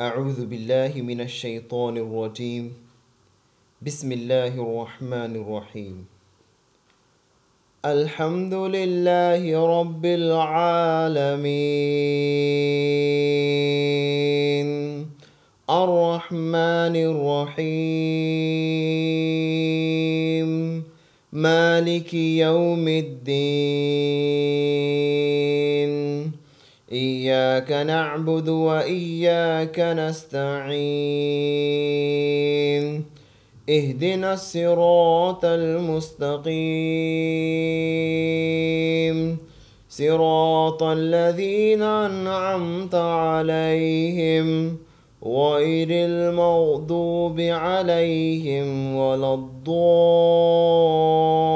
أعوذ بالله من الشيطان الرجيم. بسم الله الرحمن الرحيم. الحمد لله رب العالمين، الرحمن الرحيم، مالك يوم الدين. إياك نعبد وإياك نستعين. اهدنا الصراط المستقيم، صراط الذين أنعمت عليهم غير المغضوب عليهم ولا الضالين.